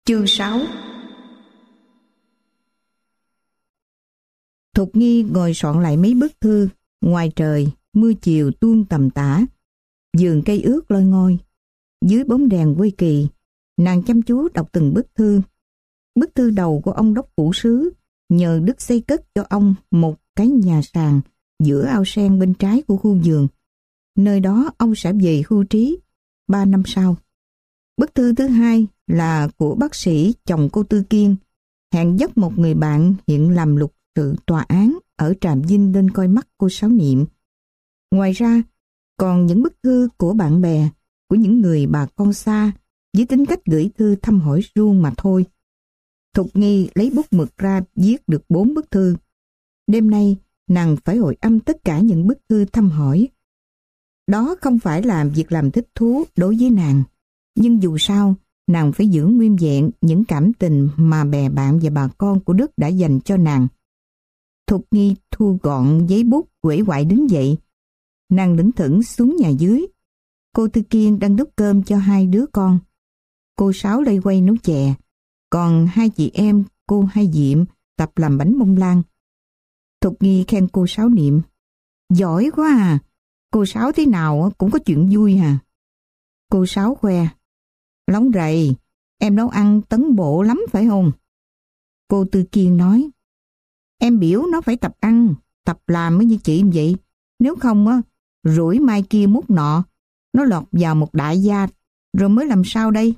Chương 6. Thục Nghi ngồi soạn lại mấy bức thư. Ngoài trời, mưa chiều tuôn tầm tã, vườn cây ướt loi ngoi. Dưới bóng đèn quây kỳ, nàng chăm chú đọc từng bức thư. Bức thư đầu của ông đốc phủ sứ nhờ Đức xây cất cho ông một cái nhà sàn giữa ao sen bên trái của khu vườn. Nơi đó ông sẽ về hưu trí 3 năm sau. Bức thư thứ hai là của bác sĩ chồng cô Tư Kiên, hẹn dắt một người bạn hiện làm luật sự tòa án ở Tràm Vinh lên coi mắt cô Sáu Niệm. Ngoài ra, còn những bức thư của bạn bè, của những người bà con xa, với tính cách gửi thư thăm hỏi suông mà thôi. Thục Nghi lấy bút mực ra viết được 4 bức thư. Đêm nay, nàng phải hồi âm tất cả những bức thư thăm hỏi. Đó không phải là việc làm thích thú đối với nàng, nhưng dù sao, nàng phải giữ nguyên vẹn những cảm tình mà bè bạn và bà con của Đức đã dành cho nàng. Thục Nghi thu gọn giấy bút, uể oải đứng dậy. Nàng lững thững xuống nhà dưới. Cô Tư Kiên đang đút cơm cho 2 đứa con. Cô Sáu lây quay nấu chè, còn 2 chị em cô Hai Diệm tập làm bánh bông lan. Thục Nghi khen cô Sáu Niệm: "Giỏi quá à, cô Sáu thế nào cũng có chuyện vui à." Cô Sáu khoe: "Lóng rầy, em nấu ăn tấn bộ lắm phải không?" Cô Tư Kiên nói: "Em biểu nó phải tập ăn, tập làm mới như chị vậy. Nếu không á, rủi mai kia mút nọ, nó lọt vào một đại gia, rồi mới làm sao đây?"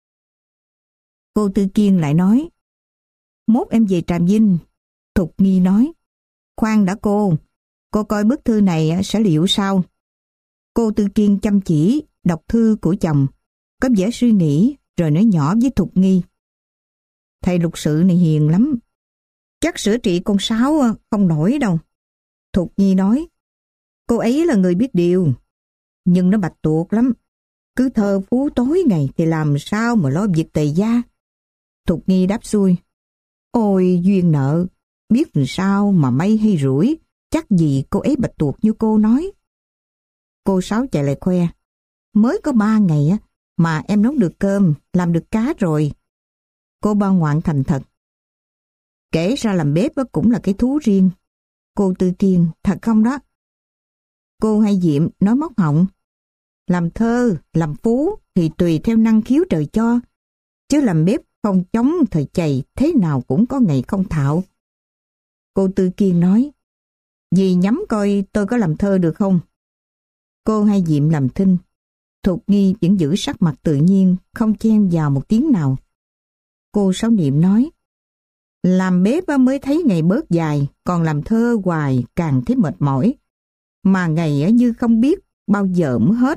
Cô Tư Kiên lại nói: "Mốt em về Tràm Vinh." Thục Nghi nói: "Khoan đã cô coi bức thư này sẽ liệu sao?" Cô Tư Kiên chăm chỉ đọc thư của chồng, có vẻ suy nghĩ, rồi nói nhỏ với Thục Nghi: "Thầy luật sự này hiền lắm, chắc sửa trị con Sáu không nổi đâu." Thục Nghi nói: "Cô ấy là người biết điều, nhưng nó bạch tuộc lắm, cứ thơ phú tối ngày thì làm sao mà lo việc tề gia." Thục Nghi đáp xuôi: "Ôi duyên nợ, biết làm sao mà may hay rủi, chắc gì cô ấy bạch tuộc như cô nói." Cô Sáu chạy lại khoe: "Mới có 3 ngày á mà em nấu được cơm, làm được cá rồi." Cô Ba Ngoạn thành thật: "Kể ra làm bếp cũng là cái thú riêng." Cô Tư Kiên: "Thật không đó?" Cô Hai Diệm nói móc họng: "Làm thơ, làm phú thì tùy theo năng khiếu trời cho, chứ làm bếp không chống thời chày thế nào cũng có ngày không thạo." Cô Tư Kiên nói: "Dì nhắm coi tôi có làm thơ được không?" Cô Hai Diệm làm thinh. Thục Nghi vẫn giữ sắc mặt tự nhiên, không chen vào một tiếng nào. Cô Sáu Niệm nói: "Làm bếp mới thấy ngày bớt dài, còn làm thơ hoài càng thấy mệt mỏi, mà ngày như không biết bao giờ mới hết."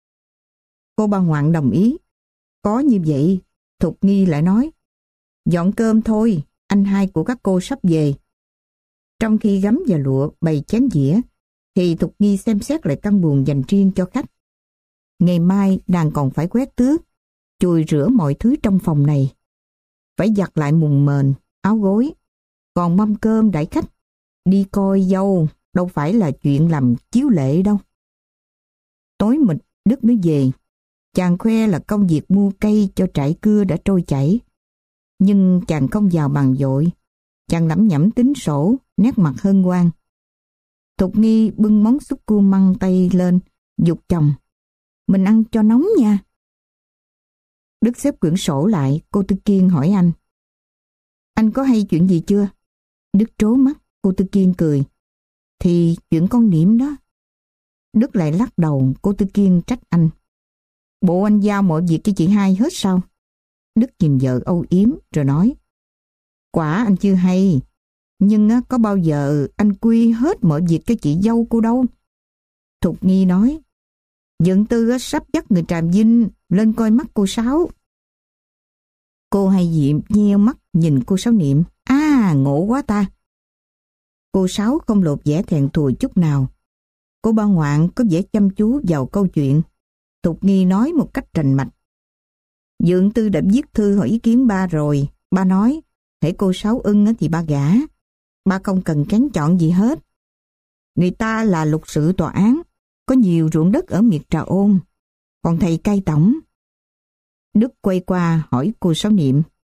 Cô Ba Ngoạn đồng ý. Có như vậy, Thục Nghi lại nói: "Dọn cơm thôi, anh hai của các cô sắp về." Trong khi gấm và lụa bày chén dĩa, thì Thục Nghi xem xét lại căn buồng dành riêng cho khách. Ngày mai nàng còn phải quét tước, chùi rửa mọi thứ trong phòng này. Phải giặt lại mùng mền, áo gối, còn mâm cơm đãi khách. Đi coi dâu đâu phải là chuyện làm chiếu lệ đâu. Tối mịt Đức mới về. Chàng khoe là công việc mua cây cho trại cưa đã trôi chảy. Nhưng chàng không vào bàn vội. Chàng lẩm nhẩm tính sổ, nét mặt hân hoan. Thục Nghi bưng món súp cua măng tay lên, giục chồng: "Mình ăn cho nóng nha." Đức xếp quyển sổ lại. Cô Tư Kiên hỏi anh: "Anh có hay chuyện gì chưa?" Đức trố mắt. Cô Tư Kiên cười: "Thì chuyện con Niệm đó." Đức lại lắc đầu. Cô Tư Kiên trách anh: "Bộ anh giao mọi việc cho chị hai hết sao?" Đức nhìn vợ âu yếm rồi nói: "Quả anh chưa hay, nhưng có bao giờ anh quy hết mọi việc cho chị dâu cô đâu." Thục Nghi nói: "Dượng Tư sắp dắt người Tràm Vinh lên coi mắt cô Sáu." Cô Hai Diệm nheo mắt nhìn cô Sáu Niệm: "Ngộ quá ta." Cô Sáu không lột vẻ thẹn thùi chút nào. Cô Ba Ngoạn có vẻ chăm chú vào câu chuyện. Thục Nghi nói một cách rành mạch: "Dượng Tư đã viết thư hỏi ý kiến ba rồi. Ba nói hễ cô Sáu ưng thì ba gả. Ba không cần kén chọn gì hết. Người ta là luật sự tòa án, có nhiều ruộng đất ở miệt Trà Ôn. Còn thầy cai tổng." Đức quay qua hỏi cô Sáu Niệm: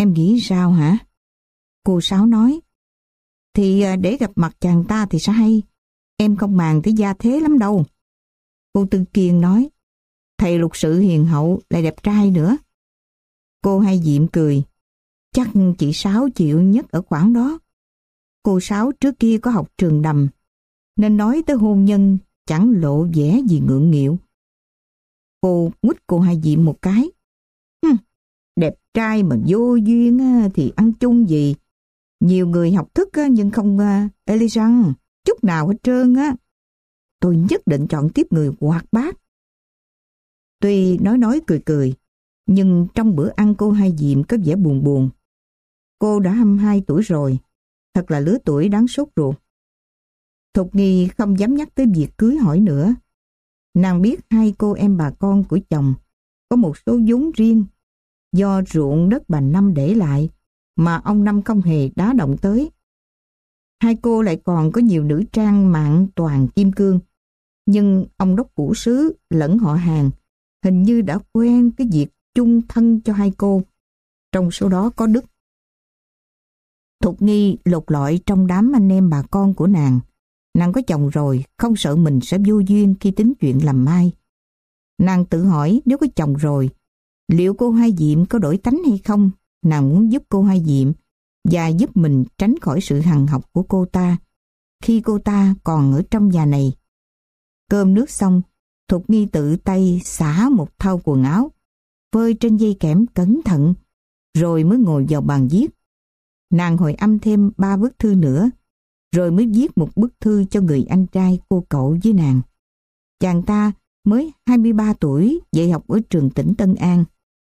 Em nghĩ sao hả? Cô Sáu nói. Thì để gặp mặt chàng ta thì sẽ hay. Em không màng tới gia thế lắm đâu. Cô Tư Kiên nói. Thầy lục sự hiền hậu lại đẹp trai nữa. Cô Hai Diệm cười. Chắc chị Sáu chịu nhất ở khoảng đó. Cô Sáu trước kia có học trường đầm, nên nói tới hôn nhân chẳng lộ vẻ gì ngượng nghịu. Cô nguýt cô Hai Diệm một cái. Đẹp trai mà vô duyên thì ăn chung gì. Nhiều người học thức nhưng không elegant chút nào hết trơn á. Tôi nhất định chọn tiếp người hoạt bát. Tuy nói cười cười, nhưng trong bữa ăn cô Hai Diệm có vẻ buồn buồn. Cô đã 22 tuổi rồi, thật là lứa tuổi đáng sốt ruột. Thục Nghi không dám nhắc tới việc cưới hỏi nữa. Nàng biết hai cô em bà con của chồng có một số vốn riêng do ruộng đất bà Năm để lại mà ông Năm không hề đá động tới. Hai cô lại còn có nhiều nữ trang mạng toàn kim cương, nhưng ông đốc phủ sứ lẫn họ hàng hình như đã quen cái việc chung thân cho hai cô. Trong số đó có Đức. Thục Nghi lục lọi trong đám anh em bà con của nàng. Nàng có chồng rồi, không sợ mình sẽ vô duyên khi tính chuyện làm mai. Nàng tự hỏi nếu có chồng rồi, liệu cô Hai Diệm có đổi tánh hay không? Nàng muốn giúp cô Hai Diệm và giúp mình tránh khỏi sự hằn học của cô ta khi cô ta còn ở trong nhà này. Cơm nước xong, Thục Nghi tự tay xả một thau quần áo, phơi trên dây kẽm cẩn thận, rồi mới ngồi vào bàn viết. Nàng hồi âm thêm 3 bức thư nữa, rồi mới viết một bức thư cho người anh trai cô cậu với nàng. Chàng ta mới 23 tuổi, dạy học ở trường tỉnh Tân An.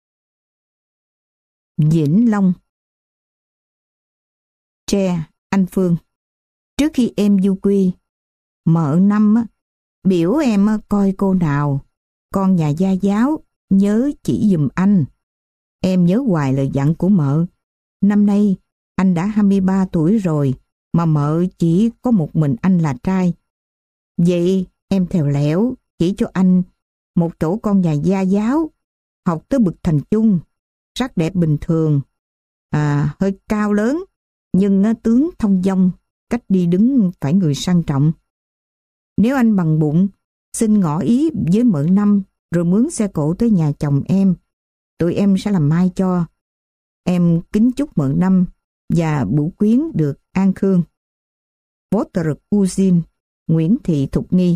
Vĩnh Long. Tre, anh Phương. Trước khi em du quy, mợ Năm biểu em coi cô nào, con nhà gia giáo, nhớ chỉ giùm anh. Em nhớ hoài lời dặn của mợ. Năm nay, anh đã 23 tuổi rồi, mà mợ chỉ có một mình anh là trai. Vậy em thèo lẻo chỉ cho anh một chỗ con nhà gia giáo, học tới bậc thành chung, sắc đẹp bình thường, hơi cao lớn, nhưng tướng thông dong, cách đi đứng phải người sang trọng. Nếu anh bằng bụng, xin ngỏ ý với mợ Năm rồi mướn xe cộ tới nhà chồng em. Tụi em sẽ làm mai cho. Em kính chúc mợ Năm và bửu quyến được an khương. Votre cousine Nguyễn Thị Thục Nghi.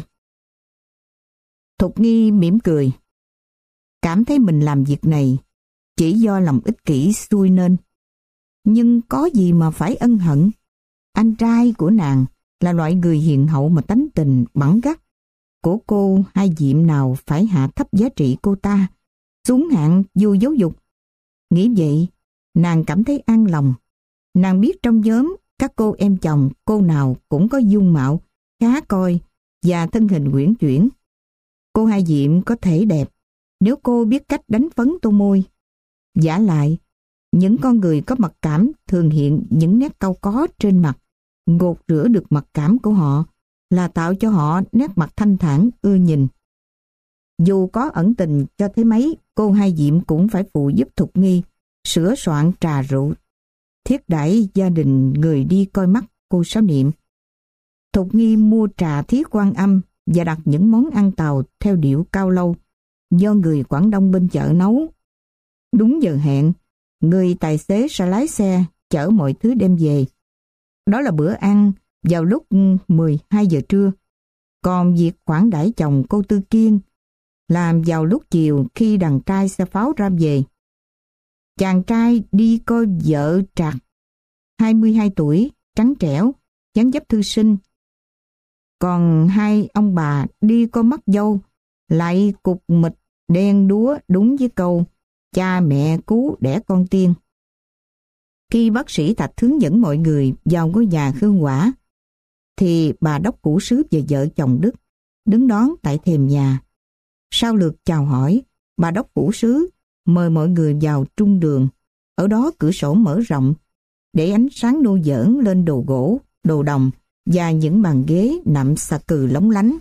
Thục Nghi mỉm cười, cảm thấy mình làm việc này chỉ do lòng ích kỷ xui nên. Nhưng có gì mà phải ân hận. Anh trai của nàng là loại người hiền hậu mà tánh tình bẵng gắt. Của cô Hai Diệm nào phải hạ thấp giá trị cô ta xuống hạng vô giáo dục. Nghĩ vậy, nàng cảm thấy an lòng. Nàng biết trong nhóm các cô em chồng, cô nào cũng có dung mạo khá coi và thân hình uyển chuyển. Cô Hai Diệm có thể đẹp nếu cô biết cách đánh phấn tô môi. Vả lại, những con người có mặc cảm thường hiện những nét cau có trên mặt, gột rửa được mặc cảm của họ là tạo cho họ nét mặt thanh thản ưa nhìn. Dù có ẩn tình cho thế mấy, cô Hai Diệm cũng phải phụ giúp Thục Nghi sửa soạn trà rượu, thiết đãi gia đình người đi coi mắt cô Sáu Niệm. Thục Nghi mua trà Thiết Quan Âm và đặt những món ăn Tàu theo điệu cao lâu do người Quảng Đông bên chợ nấu. Đúng giờ hẹn, người tài xế sẽ lái xe chở mọi thứ đem về. Đó là bữa ăn vào lúc 12 giờ trưa. Còn việc khoản đãi chồng cô Tư Kiên làm vào lúc chiều khi đàn trai xe pháo ra về. Chàng trai đi coi vợ Trạc, 22 tuổi, trắng trẻo, dáng dấp thư sinh. Còn hai ông bà đi coi mắt dâu, lại cục mịch đen đúa đúng với câu cha mẹ cứu đẻ con tiên. Khi bác sĩ Thạch hướng dẫn mọi người vào ngôi nhà Khương Quả, thì bà đốc phủ sứ và vợ chồng Đức đứng đón tại thềm nhà. Sau lượt chào hỏi, bà đốc phủ sứ mời mọi người vào trung đường. Ở đó cửa sổ mở rộng để ánh sáng nô giỡn lên đồ gỗ, đồ đồng và những bàn ghế nạm xà cừ lóng lánh.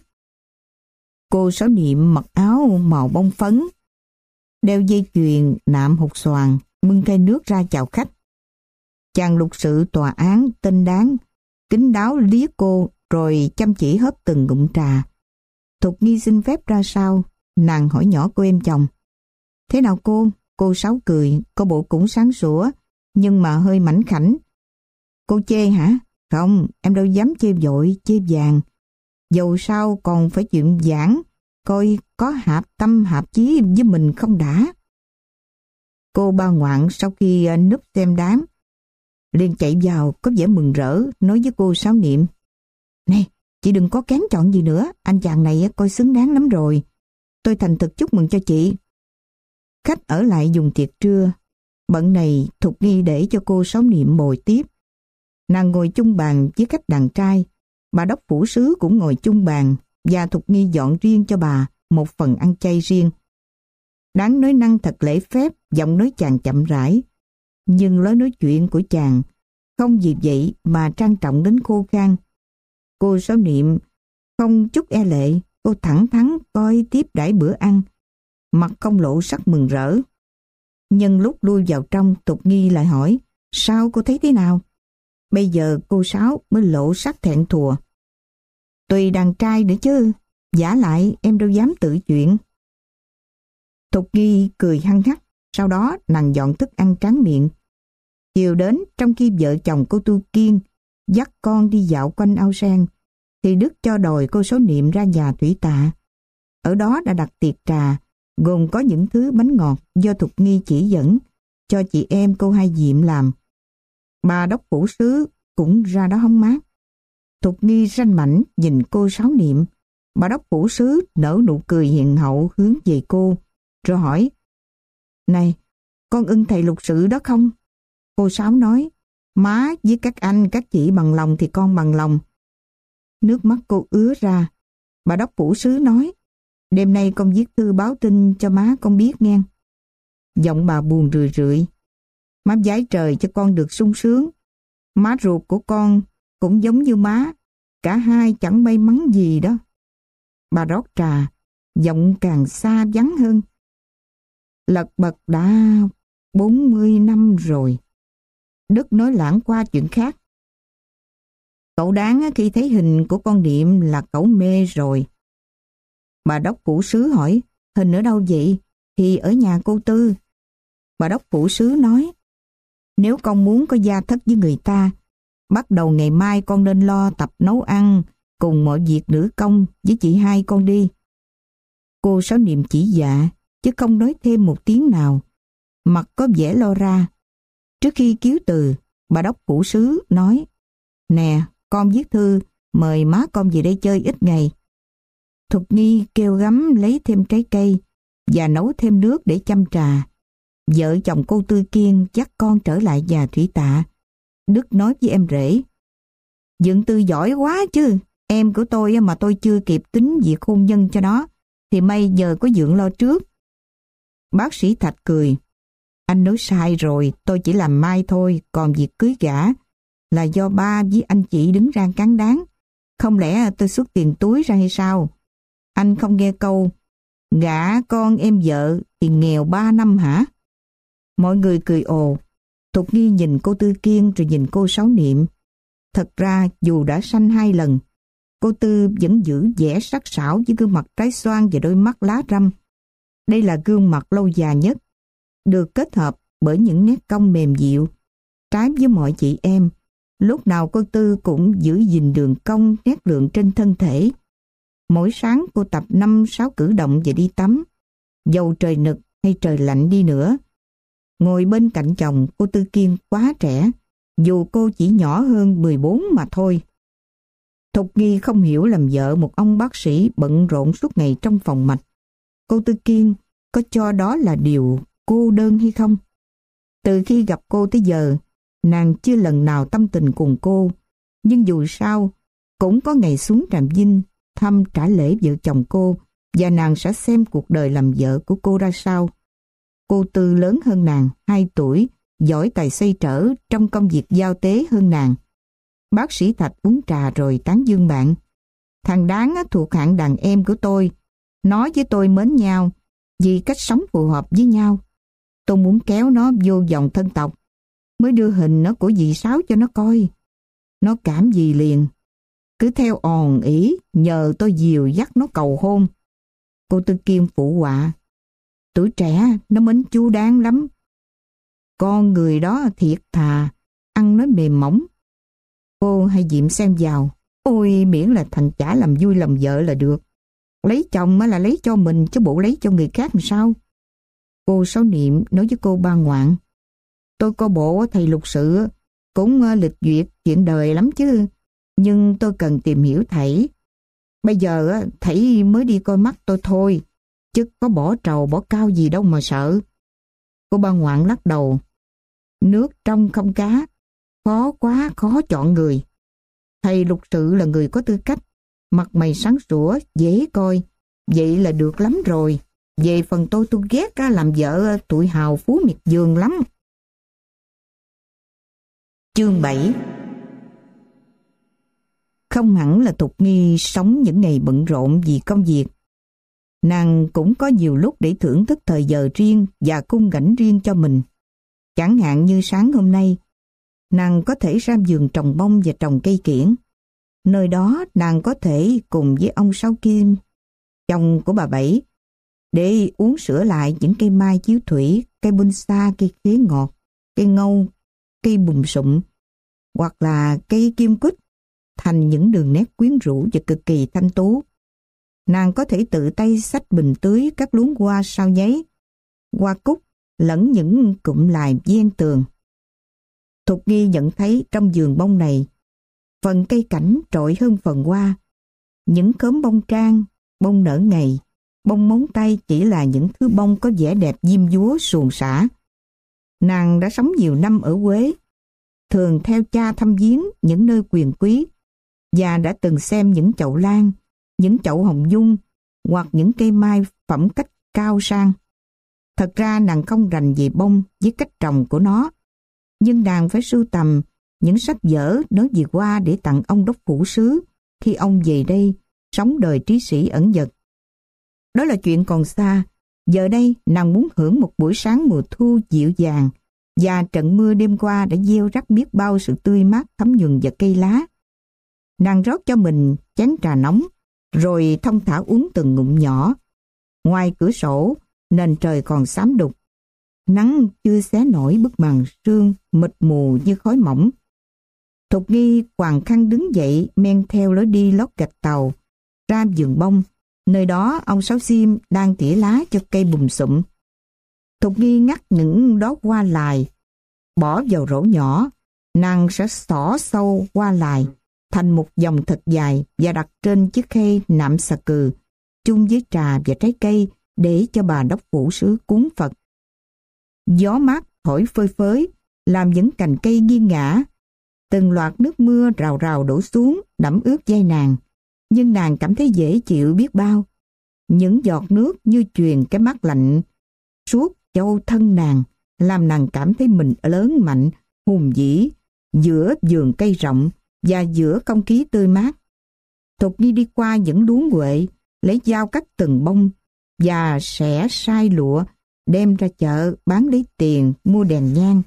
Cô Sáu Niệm mặc áo màu bông phấn, đeo dây chuyền nạm hột xoàn bưng khay nước ra chào khách. Chàng luật sự tòa án tên Đáng kín đáo liếc cô rồi chăm chỉ hớp từng ngụm trà. Thục Nghi xin phép ra sau, nàng hỏi nhỏ cô em chồng. Thế nào cô? Cô Sáu cười, có bộ cũng sáng sủa, nhưng mà hơi mảnh khảnh. Cô chê hả? Không, em đâu dám chê vội, chê vàng. Dầu sao còn phải chuyện giảng, coi có hạp tâm hạp chí với mình không đã. Cô ba ngoạn sau khi núp xem đám, liền chạy vào có vẻ mừng rỡ, nói với cô Sáu Niệm. Nè, chị đừng có kén chọn gì nữa, anh chàng này coi xứng đáng lắm rồi. Tôi thành thực chúc mừng cho chị. Khách ở lại dùng tiệc trưa. Bận này Thục Nghi để cho cô Sáu Niệm bồi tiếp. Nàng ngồi chung bàn với khách đàn trai. Bà đốc phủ sứ cũng ngồi chung bàn và Thục Nghi dọn riêng cho bà một phần ăn chay riêng. Đáng nói năng thật lễ phép, giọng nói chàng chậm rãi. Nhưng lối nói chuyện của chàng không vì vậy mà trang trọng đến khô khan. Cô Sáu Niệm không chút e lệ, cô thẳng thắn coi tiếp đãi bữa ăn, mặt không lộ sắc mừng rỡ. Nhân lúc lui vào trong, Thục Nghi lại hỏi, sao cô thấy thế nào? Bây giờ cô Sáu mới lộ sắc thẹn thùa. Tùy đàn trai nữa chứ, vả lại em đâu dám tự chuyện. Thục Nghi cười hăng hắc, sau đó nàng dọn thức ăn tráng miệng. Chiều đến, trong khi vợ chồng cô Tu Kiên dắt con đi dạo quanh ao sen, thì Đức cho đòi cô Sáu Niệm ra nhà Thủy Tạ. Ở đó đã đặt tiệc trà, gồm có những thứ bánh ngọt do Thục Nghi chỉ dẫn cho chị em cô Hai Diệm làm. Bà đốc phủ sứ cũng ra đó hóng mát. Thục Nghi ranh mảnh nhìn cô Sáu Niệm. Bà đốc phủ sứ nở nụ cười hiền hậu hướng về cô, rồi hỏi, này, con ưng thầy lục sự đó không? Cô Sáu nói, má với các anh các chị bằng lòng thì con bằng lòng. Nước mắt cô ứa ra. Bà đốc phủ sứ nói, đêm nay con viết thư báo tin cho má con biết nghe. Giọng bà buồn rười rượi. Má vái trời cho con được sung sướng. Má ruột của con cũng giống như má, cả hai chẳng may mắn gì đó. Bà rót trà, giọng càng xa vắng hơn. Lật bật đã 40 năm rồi. Đức nói lãng qua chuyện khác. Cậu Đáng khi thấy hình của con Niệm là cậu mê rồi. Bà đốc phủ sứ hỏi, hình ở đâu vậy? Thì ở nhà cô Tư. Bà đốc phủ sứ nói, nếu con muốn có gia thất với người ta, bắt đầu ngày mai con nên lo tập nấu ăn cùng mọi việc nữ công với chị hai con đi. Cô Sáu Niệm chỉ dạ, chứ không nói thêm một tiếng nào. Mặt có vẻ lo ra. Trước khi kiếu từ, bà đốc phủ sứ nói, nè, con viết thư mời má con về đây chơi ít ngày. Thục Nghi kêu gắm lấy thêm trái cây và nấu thêm nước để chăm trà. Vợ chồng cô Tư Kiên dắt con trở lại nhà Thủy Tạ. Đức nói với em rể, Dượng Tư giỏi quá chứ, em của tôi mà tôi chưa kịp tính việc hôn nhân cho nó, thì may giờ có Dượng lo trước. Bác sĩ Thạch cười, anh nói sai rồi, tôi chỉ làm mai thôi, còn việc cưới gả là do ba với anh chị đứng ra cán đáng. Không lẽ tôi xuất tiền túi ra hay sao? Anh không nghe câu, gả con em vợ thì nghèo 3 năm hả? Mọi người cười ồ. Thục Nghi nhìn cô Tư Kiên rồi nhìn cô Sáu Niệm. Thật ra dù đã sanh 2 lần, cô Tư vẫn giữ vẻ sắc sảo với gương mặt trái xoan và đôi mắt lá răm. Đây là gương mặt lâu già nhất, được kết hợp bởi những nét cong mềm dịu. Trái với mọi chị em, lúc nào cô Tư cũng giữ gìn đường cong nét lượng trên thân thể. Mỗi sáng cô tập 5-6 cử động và đi tắm. Dầu trời nực hay trời lạnh đi nữa, ngồi bên cạnh chồng, cô Tư Kiên quá trẻ, dù cô chỉ nhỏ hơn 14 mà thôi. Thục Nghi không hiểu làm vợ một ông bác sĩ bận rộn suốt ngày trong phòng mạch. Cô Tư Kiên có cho đó là điều cô đơn hay không? Từ khi gặp cô tới giờ, nàng chưa lần nào tâm tình cùng cô, nhưng dù sao cũng có ngày xuống Tràm Vinh thăm trả lễ vợ chồng cô, và nàng sẽ xem cuộc đời làm vợ của cô ra sao. Cô Tư lớn hơn nàng 2 tuổi, giỏi tài xoay trở trong công việc giao tế hơn nàng. Bác sĩ Thạch uống trà rồi tán dương bạn. Thằng Đáng thuộc hạng đàn em của tôi. Nó với tôi mến nhau vì cách sống phù hợp với nhau. Tôi muốn kéo nó vô vòng thân tộc, mới đưa hình nó của dì Sáu cho nó coi. Nó cảm gì liền, cứ theo òn ỉ nhờ tôi dìu dắt nó cầu hôn. Cô Tư Kim phụ họa, tuổi trẻ nó mến chu đáng lắm. Con người đó thiệt thà, ăn nói mềm mỏng. Cô Hai Diệm xen vào, ôi miễn là thành chả làm vui lòng vợ là được. Lấy chồng là lấy cho mình chứ bộ lấy cho người khác làm sao? Cô Sáu Niệm nói với cô Ba Ngoạn, tôi coi bộ thầy lục sự cũng lịch duyệt chuyện đời lắm chứ, nhưng tôi cần tìm hiểu thầy. Bây giờ thầy mới đi coi mắt tôi thôi, chứ có bỏ trầu bỏ cao gì đâu mà sợ. Cô Ba Ngoạn lắc đầu, nước trong không cá, khó quá khó chọn người. Thầy lục sự là người có tư cách, mặt mày sáng sủa, dễ coi, vậy là được lắm rồi. Về phần tôi ghét làm vợ tụi hào phú miệt vườn lắm. Chương 7. Không hẳn là Thục Nghi sống những ngày bận rộn vì công việc. Nàng cũng có nhiều lúc để thưởng thức thời giờ riêng và khung cảnh riêng cho mình. Chẳng hạn như sáng hôm nay, nàng có thể ra vườn trồng bông và trồng cây kiểng. Nơi đó nàng có thể cùng với ông Sáu Kim, chồng của bà Bảy, để uống sữa lại những cây mai chiếu thủy, cây bonsai, cây khế ngọt, cây ngâu, cây bùm sụm, hoặc là cây kim quýt, thành những đường nét quyến rũ và cực kỳ thanh tú. Nàng có thể tự tay xách bình tưới các luống hoa sao nháy, hoa cúc lẫn những cụm lài ven tường. Thục Nghi nhận thấy trong vườn bông này, phần cây cảnh trội hơn phần hoa. Những khóm bông trang, bông nở ngày, bông móng tay chỉ là những thứ bông có vẻ đẹp diêm dúa suồng sã. Nàng đã sống nhiều năm ở Huế, thường theo cha thăm viếng những nơi quyền quý, và đã từng xem những chậu lan, những chậu hồng dung hoặc những cây mai phẩm cách cao sang. Thật ra nàng không rành về bông với cách trồng của nó, nhưng nàng phải sưu tầm những sách vở nói về hoa để tặng ông đốc phủ sứ khi ông về đây sống đời trí sĩ ẩn dật. Đó là chuyện còn xa. Giờ đây nàng muốn hưởng một buổi sáng mùa thu dịu dàng, và trận mưa đêm qua đã gieo rắc biết bao sự tươi mát thấm nhuần vào cây lá. Nàng rót cho mình chén trà nóng, rồi thong thả uống từng ngụm nhỏ. Ngoài cửa sổ, nền trời còn xám đục. Nắng chưa xé nổi bức màn sương mịt mù như khói mỏng. Thục Nghi quàng khăn đứng dậy, men theo lối đi lót gạch tàu ra vườn bông. Nơi đó ông Sáu Sim đang tỉa lá cho cây bùm sụm. Thục Nghi ngắt những đóa hoa lài, bỏ vào rổ nhỏ. Nàng sẽ xỏ sâu hoa lài thành một dòng thật dài và đặt trên chiếc khay nạm xà cừ, chung với trà và trái cây để cho bà đốc phủ sứ cúng Phật. Gió mát thổi phơi phới, làm những cành cây nghiêng ngả. Từng loạt nước mưa rào rào đổ xuống, đẫm ướt vai nàng. Nhưng nàng cảm thấy dễ chịu biết bao. Những giọt nước như truyền cái mát lạnh suốt châu thân nàng, làm nàng cảm thấy mình lớn mạnh, hùng vĩ, giữa vườn cây rộng và giữa không khí tươi mát. Thục Nghi đi qua những luống huệ, lấy dao cắt từng bông và xẻ sai lụa, đem ra chợ bán lấy tiền mua đèn nhang.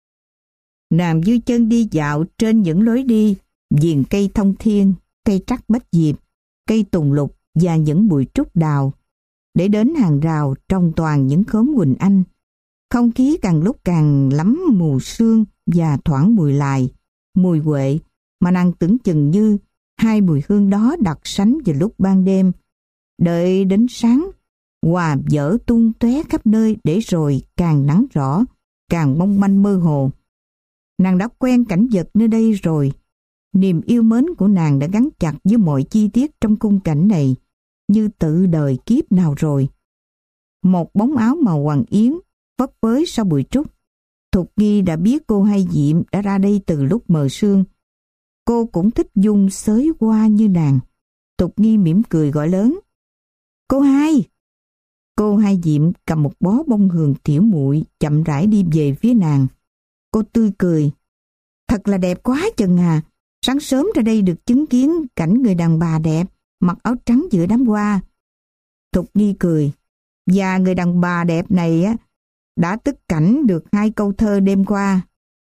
Nàng vui chân đi dạo trên những lối đi, viền cây thông thiên, cây trắc bách diệp, cây tùng lục và những bụi trúc đào, để đến hàng rào trồng toàn những khóm Quỳnh Anh. Không khí càng lúc càng lắm mù sương và thoảng mùi lài, mùi huệ, mà nàng tưởng chừng như hai mùi hương đó đặc sánh vào lúc ban đêm. Đợi đến sáng, hòa dở tung tóe khắp nơi để rồi càng nắng rõ, càng mong manh mơ hồ. Nàng đã quen cảnh vật nơi đây rồi. Niềm yêu mến của nàng đã gắn chặt với mọi chi tiết trong khung cảnh này, như tự đời kiếp nào rồi. Một bóng áo màu hoàng yến phất phới sau bụi trúc. Thục Nghi đã biết cô Hai Diệm đã ra đây từ lúc mờ sương. Cô cũng thích dung xới hoa như nàng. Thục Nghi mỉm cười gọi lớn, cô Hai! Cô Hai Diệm cầm một bó bông hường tiểu muội chậm rãi đi về phía nàng. Cô tươi cười, thật là đẹp quá chừng à. Sáng sớm ra đây được chứng kiến cảnh người đàn bà đẹp, mặc áo trắng giữa đám hoa. Thục Nghi cười, và người đàn bà đẹp này đã tức cảnh được 2 câu thơ đêm qua.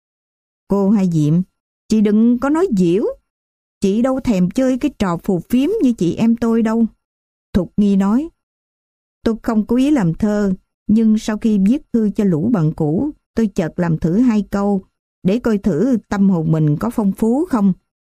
Cô Hai Diệm, chị đừng có nói giễu. Chị đâu thèm chơi cái trò phù phiếm như chị em tôi đâu. Thục Nghi nói, tôi không có ý làm thơ, nhưng sau khi viết thư cho lũ bạn cũ, tôi chợt làm thử 2 câu, để coi thử tâm hồn mình có phong phú không.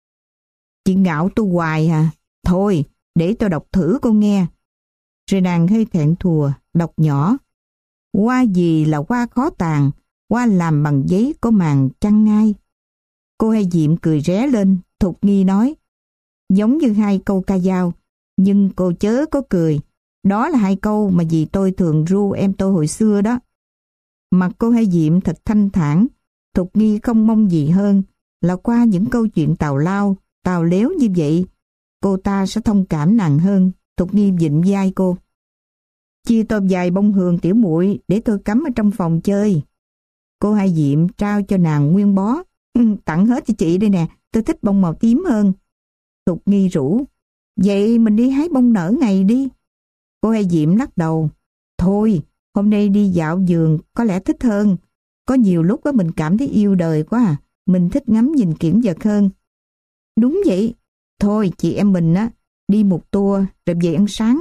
Chị ngạo tôi hoài à? Thôi, để tôi đọc thử cô nghe. Rồi nàng hơi thẹn thùa, đọc nhỏ. Hoa gì là hoa khó tàn, hoa làm bằng giấy có màng chăn ngai. Cô Hai Diệm cười ré lên. Thục Nghi nói, giống như 2 câu ca dao, nhưng cô chớ có cười. Đó là 2 câu mà dì tôi thường ru em tôi hồi xưa đó. Mặt cô Hai Diệm thật thanh thản. Thục Nghi không mong gì hơn là qua những câu chuyện tào lao, tào léo như vậy, cô ta sẽ thông cảm nàng hơn. Thục Nghi vịn vai cô. Chia tôi vài bông hương tiểu muội để tôi cắm ở trong phòng chơi. Cô Hai Diệm trao cho nàng nguyên bó. Tặng hết cho chị đây nè, tôi thích bông màu tím hơn. Thục Nghi rủ, vậy mình đi hái bông nở ngày đi. Cô Hai Diệm lắc đầu, thôi, hôm nay đi dạo vườn có lẽ thích hơn. Có nhiều lúc đó mình cảm thấy yêu đời quá à, mình thích ngắm nhìn kiển vật hơn. Đúng vậy, thôi chị em mình á, đi một tour rồi về ăn sáng.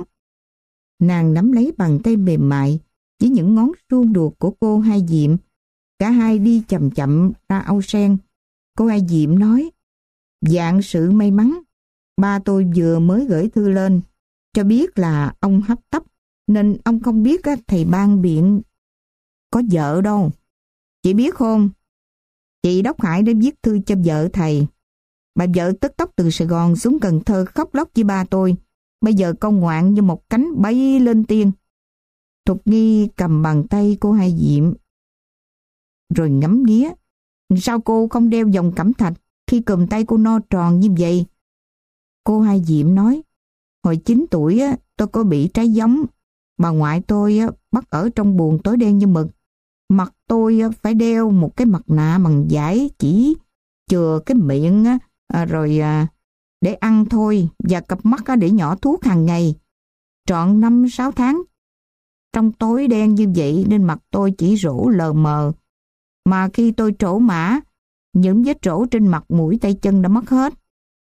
Nàng nắm lấy bàn tay mềm mại với những ngón suông đuột của cô Hai Diệm. Cả hai đi chậm chậm ra ao sen. Cô Hai Diệm nói, vạn sự may mắn, ba tôi vừa mới gửi thư lên cho biết là ông hấp tấp, nên ông không biết thầy ban biện có vợ đâu. Chị biết không, chị Đốc Hải đã viết thư cho vợ thầy. Bà vợ tức tốc từ Sài Gòn xuống Cần Thơ khóc lóc với ba tôi. Bây giờ con ngoạn như một cánh bay lên tiên. Thục Nghi cầm bàn tay cô Hai Diệm rồi ngắm nghía. Sao cô không đeo vòng cẩm thạch khi cùm tay cô no tròn như vậy? Cô Hai Diệm nói, hồi 9 tuổi tôi có bị trái gióng. Bà ngoại tôi bắt ở trong buồng tối đen như mực. Mặt tôi phải đeo một cái mặt nạ bằng vải chỉ chừa cái miệng rồi để ăn thôi, và cặp mắt để nhỏ thuốc hàng ngày. Trọn 5-6 tháng trong tối đen như vậy nên mặt tôi chỉ rỗ lờ mờ. Mà khi tôi trổ mã, những vết trổ trên mặt, mũi, tay chân đã mất hết.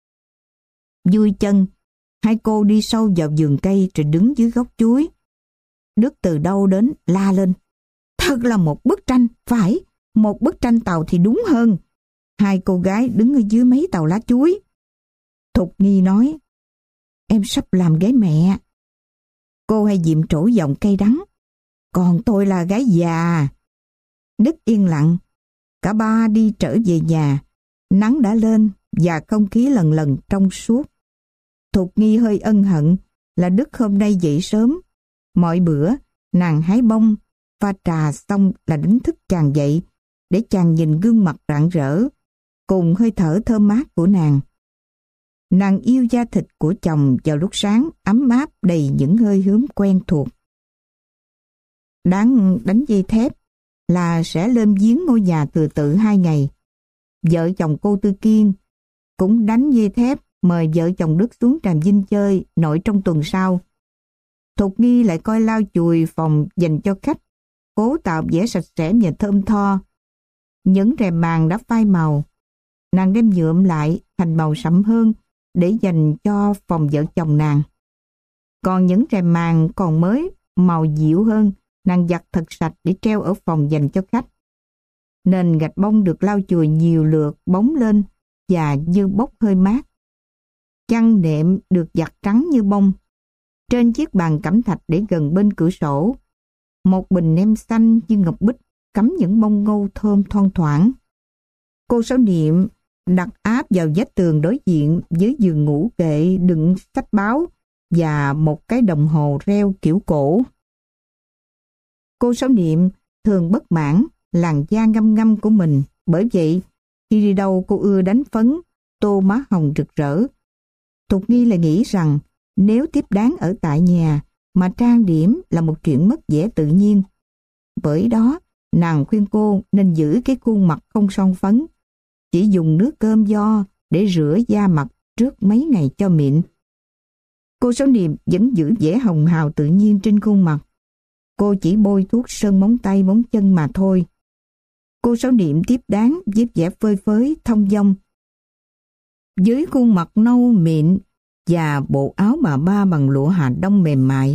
Vui chân, hai cô đi sâu vào vườn cây rồi đứng dưới gốc chuối. Đức từ đâu đến la lên, thật là một bức tranh, phải, một bức tranh tàu thì đúng hơn. Hai cô gái đứng ở dưới mấy tàu lá chuối. Thục Nghi nói, em sắp làm gái mẹ. Cô Hai Diệm trổ giọng cay đắng, còn tôi là gái già. Đức yên lặng. Cả ba đi trở về nhà. Nắng đã lên và không khí lần lần trong suốt. Thục Nghi hơi ân hận là Đức hôm nay dậy sớm. Mọi bữa nàng hái bông, pha trà xong là đánh thức chàng dậy để chàng nhìn gương mặt rạng rỡ cùng hơi thở thơm mát của nàng. Nàng yêu da thịt của chồng vào lúc sáng ấm áp đầy những hơi hướng quen thuộc. Đáng đánh dây thép là sẽ lên giếng ngôi nhà Thừa Tự 2 ngày. Vợ chồng cô Tư Kiên cũng đánh dây thép mời vợ chồng Đức xuống Tràm Vinh chơi nội trong tuần sau. Thục Nghi lại coi lau chùi phòng dành cho khách, cố tạo vẻ sạch sẽ và thơm tho. Những rèm màn đã phai màu, nàng đem nhuộm lại thành màu sẫm hơn để dành cho phòng vợ chồng nàng. Còn những rèm màn còn mới, màu dịu hơn, nàng giặt thật sạch để treo ở phòng dành cho khách. Nền gạch bông được lau chùi nhiều lượt bóng lên và như bốc hơi mát. Chăn nệm được giặt trắng như bông. Trên chiếc bàn cẩm thạch để gần bên cửa sổ, một bình nem xanh như ngọc bích cắm những bông ngô thơm thoang thoảng. Cô Sáu Niệm đặt áp vào vách tường đối diện với giường ngủ kệ đựng sách báo và một cái đồng hồ reo kiểu cổ. Cô Sáu Niệm thường bất mãn làn da ngăm ngăm của mình, bởi vậy khi đi đâu cô ưa đánh phấn, tô má hồng rực rỡ. Thục Nghi lại nghĩ rằng nếu tiếp đáng ở tại nhà mà trang điểm là một chuyện mất vẻ tự nhiên. Bởi đó, nàng khuyên cô nên giữ cái khuôn mặt không son phấn, chỉ dùng nước cơm vo để rửa da mặt trước mấy ngày cho mịn. Cô Sáu Niệm vẫn giữ vẻ hồng hào tự nhiên trên khuôn mặt. Cô chỉ bôi thuốc sơn móng tay móng chân mà thôi. Cô Sáu Niệm tiếp đán với vẻ phơi phới thông dong. Với khuôn mặt nâu mịn và bộ áo bà ba bằng lụa Hà Đông mềm mại.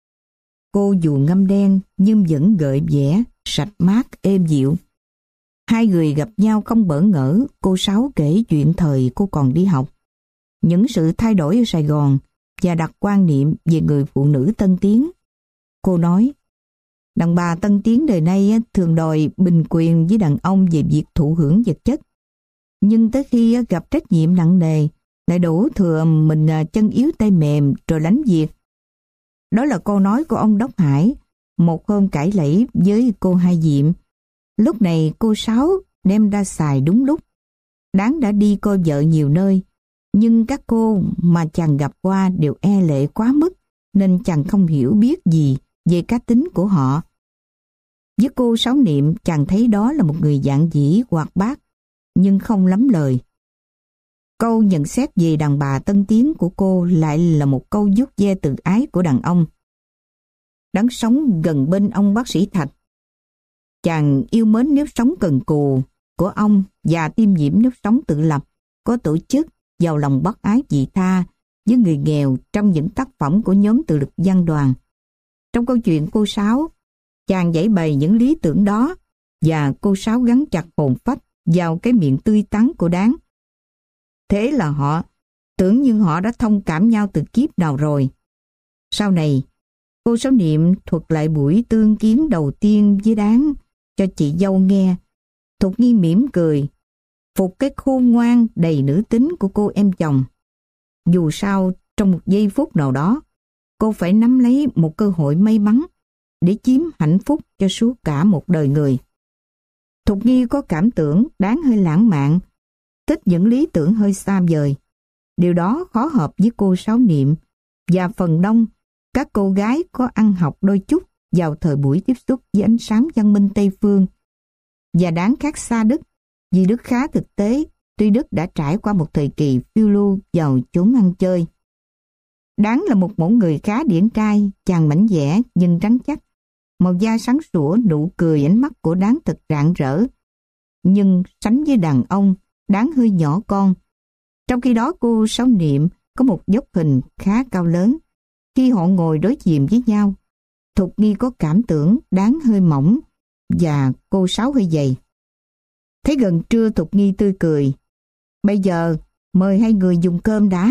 Cô dù ngăm đen nhưng vẫn gợi vẻ, sạch mát, êm dịu. Hai người gặp nhau không bỡ ngỡ, cô Sáu kể chuyện thời cô còn đi học. Những sự thay đổi ở Sài Gòn và đặt quan niệm về người phụ nữ tân tiến. Cô nói, đàn bà tân tiến đời nay thường đòi bình quyền với đàn ông về việc thụ hưởng vật chất. Nhưng tới khi gặp trách nhiệm nặng nề, lại đổ thừa mình chân yếu tay mềm rồi lánh việc. Đó là câu nói của ông Đốc Hải, một hôm cãi lẫy với cô Hai Diệm. Lúc này cô Sáu đem ra xài đúng lúc. Đáng đã đi coi vợ nhiều nơi, nhưng các cô mà chàng gặp qua đều e lệ quá mức, nên chàng không hiểu biết gì về cá tính của họ. Với cô Sáu Niệm, chàng thấy đó là một người giản dĩ hoạt bát, nhưng không lắm lời. Câu nhận xét về đàn bà tân tiến của cô lại là một câu vuốt ve tự ái của đàn ông. Đáng sống gần bên ông bác sĩ Thạch. Chàng yêu mến nếp sống cần cù của ông và tiêm nhiễm nếp sống tự lập, có tổ chức, giàu lòng bác ái vị tha với người nghèo trong những tác phẩm của nhóm tự lực văn đoàn. Trong câu chuyện cô Sáu, chàng giải bày những lý tưởng đó và cô Sáu gắn chặt hồn phách vào cái miệng tươi tắn của Đáng. Thế là họ tưởng như họ đã thông cảm nhau từ kiếp nào rồi. Sau này, cô Sáu Niệm thuật lại buổi tương kiến đầu tiên với Đáng cho chị dâu nghe. Thục Nghi mỉm cười, phục cái khôn ngoan đầy nữ tính của cô em chồng. Dù sao, trong một giây phút nào đó, cô phải nắm lấy một cơ hội may mắn để chiếm hạnh phúc cho suốt cả một đời người. Thục Nghi có cảm tưởng Đáng hơi lãng mạn, thích những lý tưởng hơi xa vời. Điều đó khó hợp với cô Sáu Niệm, và phần đông các cô gái có ăn học đôi chút vào thời buổi tiếp xúc với ánh sáng văn minh Tây Phương. Và Đáng khác xa Đức, vì Đức khá thực tế, tuy Đức đã trải qua một thời kỳ phiêu lưu vào chốn ăn chơi. Đáng là một mẫu người khá điển trai, chàng mảnh dẻ nhưng rắn chắc. Màu da sáng sủa, nụ cười, ánh mắt của Đáng thật rạng rỡ. Nhưng sánh với đàn ông, Đáng hơi nhỏ con. Trong khi đó cô Sáu Niệm có một dốc hình khá cao lớn. Khi họ ngồi đối diện với nhau, Thục Nghi có cảm tưởng Đáng hơi mỏng và cô Sáu hơi dày. Thấy gần trưa, Thục Nghi tươi cười. Bây giờ mời hai người dùng cơm đã.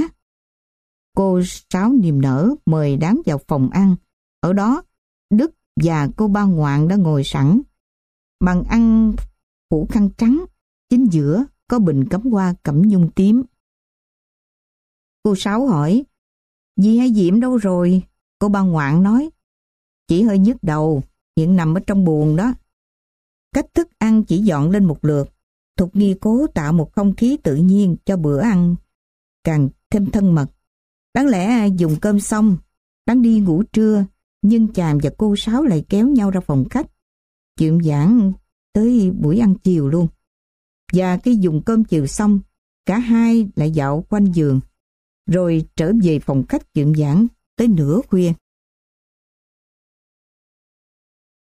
Cô Sáu niềm nở mời Đáng vào phòng ăn. Ở đó, Đức và cô Ba Ngoạn đã ngồi sẵn. Bàn ăn phủ khăn trắng, chính giữa có bình cắm hoa cẩm nhung tím. Cô Sáu hỏi, dì Hai Diệm đâu rồi? Cô Ba Ngoạn nói, chỉ hơi nhức đầu, hiện nằm ở trong buồng đó. Cách thức ăn chỉ dọn lên một lượt. Thục Nghi cố tạo một không khí tự nhiên cho bữa ăn càng thêm thân mật. Đáng lẽ dùng cơm xong, Đáng đi ngủ trưa, nhưng chàng và cô Sáu lại kéo nhau ra phòng khách, chuyện giảng tới buổi ăn chiều luôn. Và khi dùng cơm chiều xong, cả hai lại dạo quanh giường, rồi trở về phòng khách chuyện giảng tới nửa khuya.